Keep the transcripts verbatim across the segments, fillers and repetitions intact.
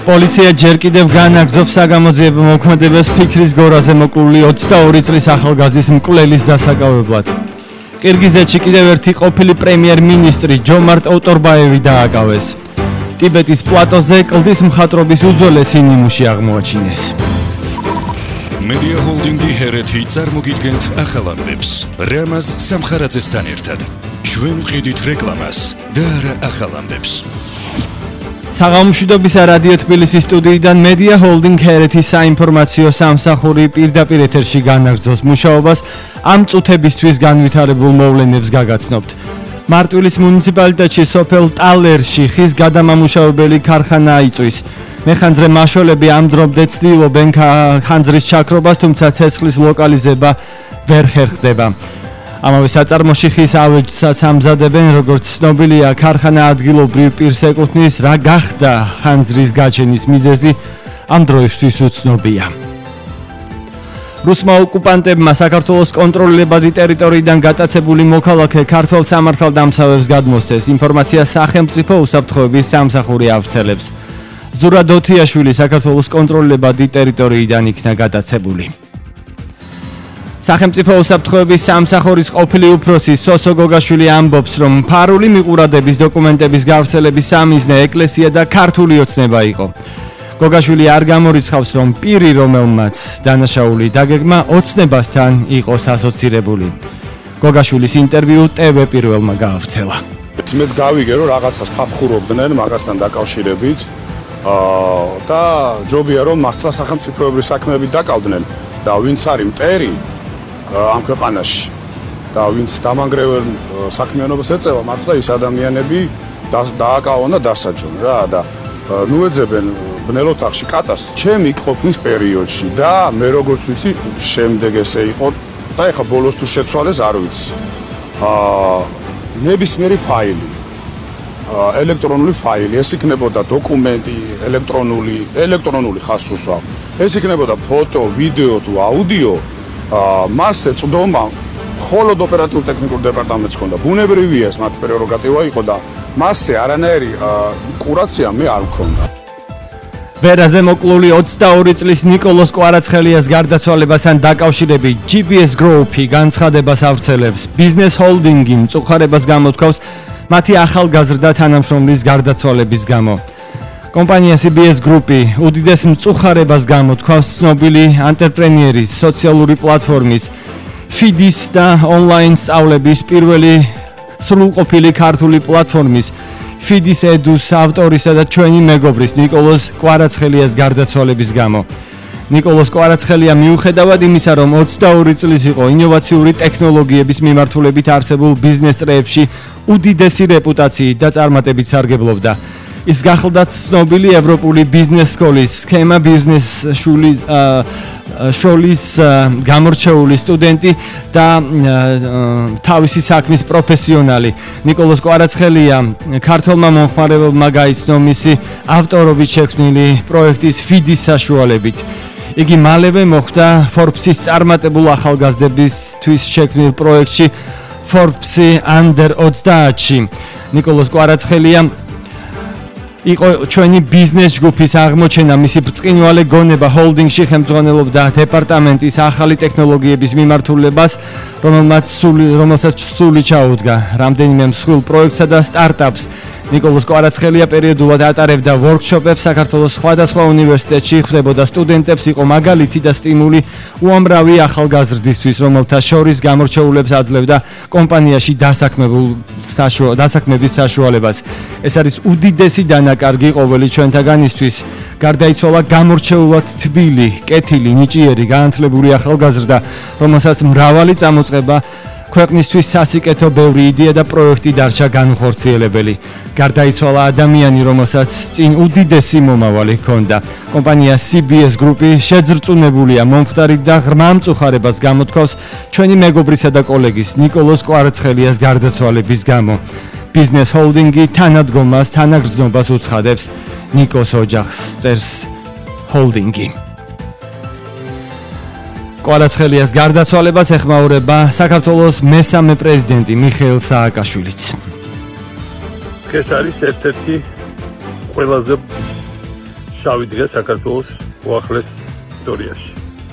პოლიცია ჯერ კიდევ განაგრძობს საგამოძიებო მოქმედებას ფიქრის გორაზე მოკლული ოცდაორი წლის ახალგაზრდის მკვლელის დასაკავებლად. ყირგიზეთში კიდევ ერთი ყოფილი პრემიერ-მინისტრი ჯომარტ ოტორბაევი დააკავეს. ტიბეტის პლატოზე კლდის მხატვრობის უძველესი ნიმუში აღმოაჩინეს. Media Holding-ი ჰერეთი წარმოგიდგენთ ახალ ამბებს. რამაზ სამხარაძესთან ერთად. ჩვენ ვყიდით რეკლამას და არა ახალ ამბებს. საღამომშვიდობისა რადიო თბილისის სტუდიიდან Media Holding ჰერეთის საინფორმაციო სამსახური პირდაპირ ეთერში განაგრძობს მუშაობას ამ წუთებისთვის განვითარებულ მოვლენებს გაგაცნობთ. მარტვილის მუნიციპალიტეტში სოფელ ტალერში ხის გადამამუშავებელი ქარხანა იწვის. მეხანძრე მაშველები ამ დრომდე ცდილობენ ხანძრის ჩაქრობას, თუმცა ცეცხლის ლოკალიზება ვერ ხერხდება. ამავე საწარმოში ხის ავეჯსაც ამზადებენ, როგორც ცნობილია, ქარხანა ადგილობრივ პირს ეკუთვნის, რა გახდა ხანძრის გაჩენის მიზეზი ამ დროისთვის უცნობია. რუსმა ოკუპანტებმა საქართველოს კონტროლებადი ტერიტორიიდან გატაცებული მოქალაქე ქართველ სამართალდამცავებს გადმოსცეს. ინფორმაციას სახელმწიფო უსაფრთხოების სამსახური ავრცელებს. ზურა დოთიაშვილი საქართველოს კონტროლებადი ტერიტორიიდან იქნა გატაცებული. სახელმწიფო უსაფრთხოების სამსახურის ყოფილი უფროსი სოსო გოგაშვილი ამბობს, რომ ფარული მიყურადების დოკუმენტების გავრცელების სამიზნე ეკლესია და ქართული ოცნება იყო. გოგაშვილი არ გამორიცხავს, რომ პირი, რომელმაც დანაშაული დაგეგმა, ოცნებასთან იყოს ასოცირებული. გოგაშვილის ინტერვიუ ტევ პირველმა გაავრცელა. მეც გავიგე, რომ რაღაცას ფაფხურობდნენ მაგასთან დაკავშირებით და ჯობია, რომ მართლა სახელმწიფოებრივი საქმეებით დაკავდნენ და ვინც არის მტერი ამ ქვეყანაში და ვინც დამანგრეველ საქმიანობას ეწევა, მართლა ის ადამიანები დააკავონ და დასაჯონ რა და ნუ ეძებენ ბნელ ოთახში კატას ჩემი ყოფნის პერიოდში და მე როგორც ვიცი შემდეგ ესე იყო და ეხა ბოლოს თუ შეცვალეს არ ვიცი. აა ნებისმიერი ფაილი ელექტრონული ფაილი, ეს იქნებოდა დოკუმენტი, ელექტრონული, ელექტრონული ხას უსვამ. ეს იქნებოდა ფოტო, ვიდეო თუ აუდიო, მას ეწდომა მხოლოდ ოპერატიულ-ტექნიკურ დეპარტამენტს ჰქონდა. ბუნებრივია ეს მათ პრეროგატივა იყო და მასზე არანაირი კურაცია მე არ მქონდა. ვერაზე მოკლული ოცდაორი წლის ნიკოლოზ კვარაცხელიას გარდაცვალებასთან დაკავშირებით ჯი ბი ეს Group-ი განცხადებას ავრცელებს. Business Holding-ი მწუხარებას გამოთქვავს მათი ახალგაზრდა თანამშრომლის გარდაცვალების გამო. კომპანია სი ბი ეს Group-ი უდიდეს მწუხარებას გამოთქვავს ცნობილი ანტრეპრენიერის, სოციალური პლატფორმის ფიდის და ონლაინ სწავლების პირველი სრულყოფილი ქართული პლატფორმის ფიდის ედუს ავტორისა და ჩვენი მეგობრის ნიკოლოზ კვარაცხელიას გარდაცვალების გამო. ნიკოლოზ კვარაცხელია მიუხედავად იმისა, რომ ოცდაორი წლის იყო, ინოვაციური ტექნოლოგიების მიმართულებით არსებულ ბიზნეს წრეებში უდიდესი რეპუტაციით და წარმატებით სარგებლობდა. ის გახლდა ცნობილი ევროპული ბიზნეს სკოლის სქემა ბიზნეს შოლის გამორჩეული სტუდენტი და თავისი საქმის პროფესიონალი. ნიკოლოზ კვარაცხელია ქართველმა მომხმარებელმა გაიცნო მისი ავტორობით შექმნილი პროექტის ფიდის საშუალებით. იგი მალევე მოხვდა Forbes-ის წარმატებულ ახალგაზრდებისთვის შექმნილ პროექტში Forbes-ი Under ოცდაათში. ნიკოლოზ კვარაცხელია იყო ჩვენი ბიზნეს ჯგუფის აღმოჩენა, მისი ბრწყინვალე გონება ჰოლდინგში ხელმძღვანელობდა დეპარტამენტის ახალი ტექნოლოგიების მიმართულებას, რომელმაც სული რომელსაც სული ჩაუდგა რამდენიმე მსხვილ პროექტსა და სტარტაპს. ნიკოლოზ კვარაცხელია პერიოდულად ატარებდა ვორქშოპებს საქართველოს სხვადასხვა უნივერსიტეტში, ხვდებოდა სტუდენტებს, იყო მაგალითი და სტიმული უამრავი ახალგაზრდისთვის, რომელთა შორის გამორჩეულებს აძლევდა კომპანიაში დასაქმებულ დასაქმების საშუალებას. ეს არის უდიდესი დანაკარგი ყოველი ჩვენთაგანისთვის. გარდაიცვალა გამორჩეულად თბილი, კეთილი, ნიჭიერი, განათლებული ახალგაზრდა, რომელსაც მრავალი წამოწყება ქვეყნისთვის სასიკეთო ბევრი იდეა და პროექტი დარჩა განხორციელებელი. გარდაიცვალა ადამიანი, რომელსაც წინ უდიდესი მომავალი ჰქონდა. კომპანია სი ბი ეს Group-ი შეძრწუნებულია მომხდარით და ღრმა მწუხარებას გამოთქვავს ჩვენი მეგობრისა და კოლეგის ნიკოლოზ კვარაცხელიას გარდაცვალების გამო. Business Holding-ი თანადგომას, თანაგრძნობას უცხადებს ნიკოს ოჯახს, წერს Holding-ი. კვარაცხელიას გარდაცვალებას ეხმაურება საქართველოს მესამე პრეზიდენტი მიხეილ სააკაშვილიც. ეს არის ერთ-ერთი ყველაზე შავი დღე საქართველოს უახლეს ისტორიაში.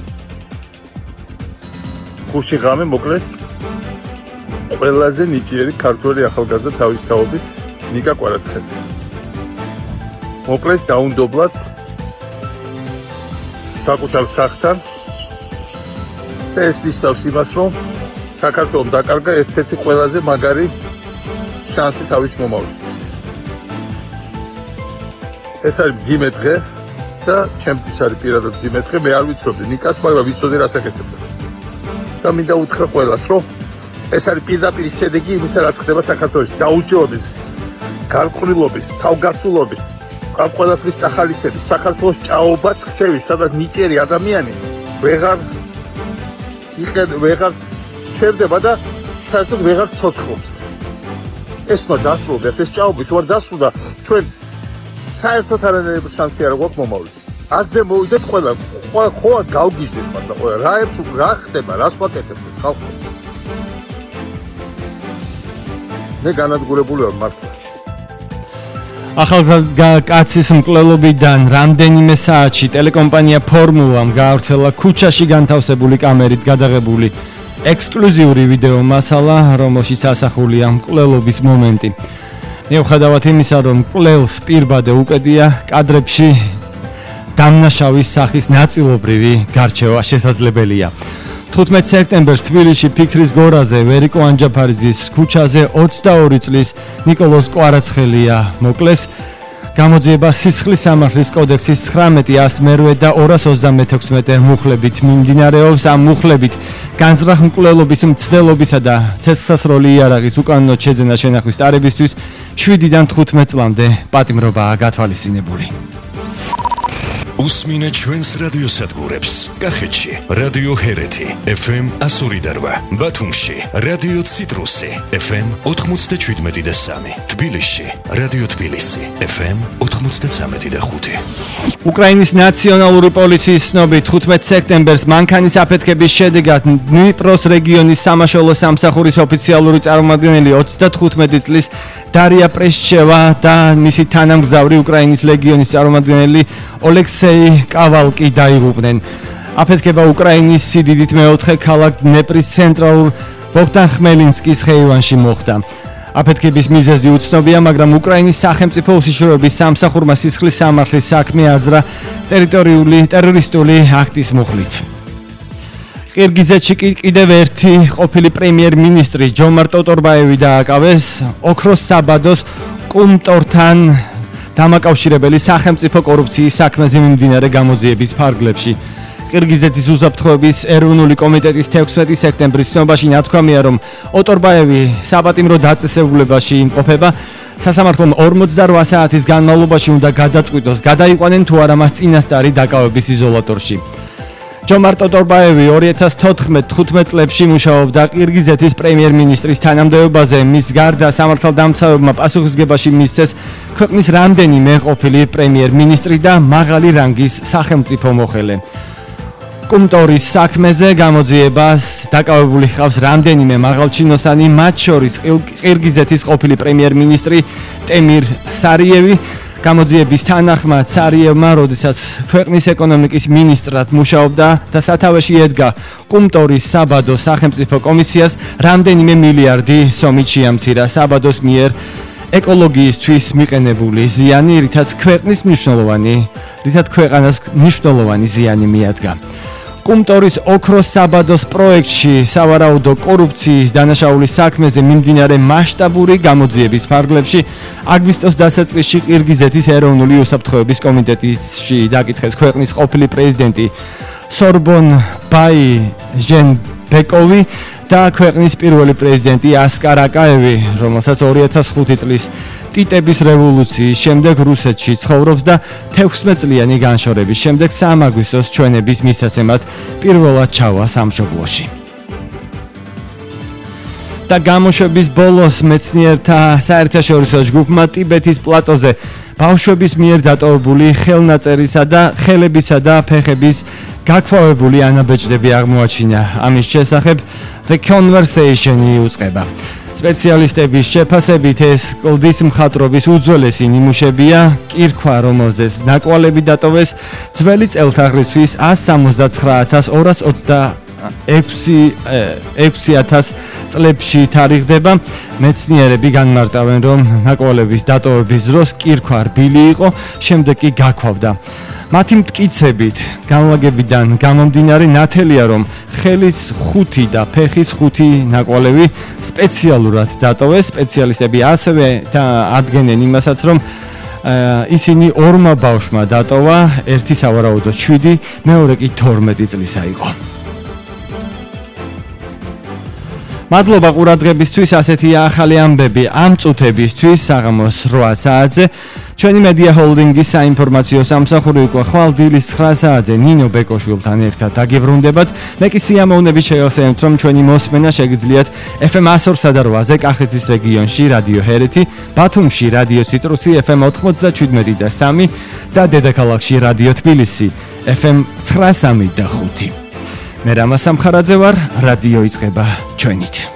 ხუში ღამე მოკლეს ყველაზე ნიჭიერი ქართველი ახალგაზრდა თავისთავობის ნიკა კვარაცხელი. მოკლეს დაუნდობლად საკუთარ სახლთან და ეს ნიშნავს იმას, რომ საქართველოს დაკარგა ერთ-ერთი ყველაზე მაგარი შანსი თავის მომავლისთვის. ეს არის მძიმე დღე და ჩემთვის არის პირადად მძიმე დღე. მე არ ვიცოდი ნიკას, მაგრამ ვიცოდი რას აკეთებდა. და მინდა უთხრა ყველას, რომ ეს არის პირდაპირ შედეგი იმისა, რაც ხდება საქართველოში. დაუსჯელობის, გარყვნილობის, თავგასულობის, ამ ყველაფრის წახალისების, საქართველოს ჭაობა, ქცევის, სადაც ნიჭიერი ადამიანი ვეღარ იყენ, ვეღარ ჩერდება და საერთოდ ვეღარ ცოცხლობს. ეს უნდა დასრულდეს, ეს ჭაობი თუ არ დასრულდა, ჩვენ საერთოდ არანაირი შანსი არ გვაქვს მომავლის. ასე მოვიდეთ ყველა, ხო არ გავგიჟდეთ მაგრამ ყველა რაებს რა ხდება, რას ვაკეთებთ ხალხო. მე განადგურებული ვარ მართლა. ახალგაზრდა კაცის მკვლელობიდან რამდენიმე საათში ტელეკომპანია ფორმულამ გაავრცელა ქუჩაში განთავსებული კამერით გადაღებული ექსკლუზიური ვიდეო მასალა, რომელშიც ასახულია მკვლელობის მომენტი. მიუხედავად იმისა, რომ მკვლელს პირბადე უკედია, კადრებში დამნაშავის სახის ნაწილობრივი გარჩევა შესაძლებელია. თხუთმეტ სექტემბერს თბილისში ფიქრის გორაზე ვერიკო ანჯაფარიძის ქუჩაზე ოცდაორი წლის ნიკოლოზ კვარაცხელია მოკლეს. გამოძიება სისხლის სამართლის კოდექსის ცხრამეტი ასი მერვე და ორას ოცდამექვსმეტე მუხლებით მიმდინარეობს. ამ მუხლებით განზრახ მკვლელობის მცდელობისა და ცეცხლსასროლი იარაღის უკანონო შეძენა შენახვის ტარებისთვის შვიდიდან თხუთმეტ წლამდე პატიმრობაა გათვალისწინებული. უსმინეთ ჩვენს რადიოსადგურებს. კახეთში რადიო ჰერეთი ეფ ემ ასორი და რვა, ბათუმში რადიო ციტრუსი ეფ ემ ოთხმოცდაშვიდმეტი და სამი, თბილისში რადიო თბილისი ეფ ემ ოთხმოცდაცამეტი და ხუთი. უკრაინის ნაციონალური პოლიციის ცნობით თხუთმეტ სექტემბერს მანქანის აფეთქების შედეგად დნიპროს რეგიონის სამაშველო სამსახურის ოფიციალური წარმომადგენელი ოცდათხუთმეტი წლის დარია პრეშჩევა და მისი თანამგზავრი უკრაინის ლეგიონის წარმომადგენელი ოლექსეი კავალკი დაიღუპნენ. აფეთქება უკრაინის სიდიდით მეოთხე ქალაქ დნეპრის ცენტრალურ ბოგდან ხმელინსკის ხეივანში მოხდა. აფეთქების მიზეზი უცნობია, მაგრამ უკრაინის სახელმწიფო უშიშროების სამსახურმა სისხლის სამართლის საქმე აზრა ტერიტორიული ტერორისტული აქტის მუხლით. ყირგიზეთში კიდევ ერთი ყოფილი პრემიერ-მინისტრი ჯომარ ტოტორბაევი დააკავეს ოქროს საბადოს კუმტორთან დამაკავშირებელი სახელმწიფო კორუფციის საქმეზე მიმდინარე გამოძიების ფარგლებში. ყირგიზეთის უსაფრთხოების ეროვნული კომიტეტის თექვსმეტი სექტემბრის ცნობაში ნათქვამია, რომ ოტორბაევი საპატიმრო დაწესებულებაში იმყოფება. სასამართლომ ორმოცდარვა საათის განმავლობაში უნდა გადაწყვიტოს, გადაიყვანენ თუ არა მას წინასწარი დაკავების იზოლატორში. ჯომარ ტოტორბაევი ორი ათას თოთხმეტ თხუთმეტ წლებში მუშაობდა ყირგიზეთის პრემიერ-მინისტრის თანამდებობაზე. მის გარდა სამართალდამცავებმა პასუხისგებაში მისცეს ქვეყნის რამდენიმე ყოფილი პრემიერ-მინისტრი და მაღალი რანგის სახელმწიფო მოხელე. კუმტორის საქმეზე გამოძიებას დაკავებული ხავს რამდენიმე მაღალჩინოსანი, მათ შორის ყირგიზეთის ყოფილი პრემიერ-მინისტრი ტემირ სარიევი. გამოძიების თანახმად სარიევმა, როდესაც ქვეყნის ეკონომიკის მინისტრად მუშაობდა და სათავეში ედგა კუმტორის საბადოს სახელმწიფო კომისიას, რამდენიმე მილიარდი სომით შეამცირა საბადოს მიერ ეკოლოგიისთვის მიყენებული ზიანი, რითაც ქვეყნის მნიშვნელოვანი, რითაც ქვეყანას მნიშვნელოვანი ზიანი მიადგა. კუმტორის ოქროს საბადოს პროექტში სავარაუდო კორუფციის დანაშაულის საქმეზე მიმდინარე მასშტაბური გამოძიების ფარგლებში აგვისტოს დასაწყისში ყირგიზეთის ეროვნული უსაფრთხოების კომიტეტში დაკითხეს ქვეყნის ყოფილი პრეზიდენტი სორბონბაი ჟენბეკოვი და ქვეყნის პირველი პრეზიდენტი ასკარ აკაევი, რომელსაც ორი ათას ხუთი წლის ტიტების რევოლუციის შემდეგ რუსეთში ცხოვრობს და თექვსმეტ წლიანი განშორების შემდეგ სამი აგვისტოს ჩვენების მისაცემად პირველად ჩავა სამშობლოში. და გამოშვების ბოლოს მეცნიერთა საერთაშორისო ჯგუფმა ტიბეთის პლატოზე ბავშვების მიერ დატოვებული ხელნაწერისა და ხელებისა და ფეხების გაქვავებული ანაბეჭდები აღმოაჩინა. ამის შესახებ The Conversation-ი უწყება. სპეციალისტების შეფასებით ეს კლდის მხატვრობის უძველესი ნიმუშებია, კირქვა, რომელზეც ნაკვალები დატოვეს ძველი წელთაღრიცხვის ას სამოცდაცხრა ათას ორას ოცდაექვსი ათას წლებში თარიღდება. მეცნიერები განმარტავენ, რომ ნაკვალების დატოვების დროს კირქვა რბილი იყო, შემდეგ კი გაქვავდა. მათი მტკიცებით, განლაგებიდან გამომდინარე ნათელია, რომ ხელის ხუთი და ფეხის ხუთი ნაკვალევი სპეციალურად დატოვეს. სპეციალისტები ასევე ადგენენ იმასაც, რომ ისინი ორმა ბავშვმა დატოვა, ერთი სავარაუდოდ შვიდი, მეორე კი თორმეტი წლისა იყო. მადლობა ყურადღებისთვის, ასეთია ახალი ამბები ამ წუთებისთვის საღამოს რვა საათზე. ჩვენი მედია ჰოლდინგის საინფორმაციო სამსახური უკვე ხვალ დილის ცხრა საათზე ნინო ბეკოშვილთან ერთად დაგიბრუნდებათ. მე კი სიამოვნებით შევახსენებთ, რომ ჩვენი მოსმენა შეგიძლიათ ეფ ემ ას ორსა და რვაზე კახეთის რეგიონში რადიო ჰერეთი, ბათუმში რადიო ციტრუსი ეფ ემ ოთხმოცდაჩვიდმეტი და სამი და დედაქალაქში რადიო თბილისი ეფ ემ ცხრა სამი და ხუთი. მე რამა სამხარაძე ვარ, რადიო იწყება ჩვენით.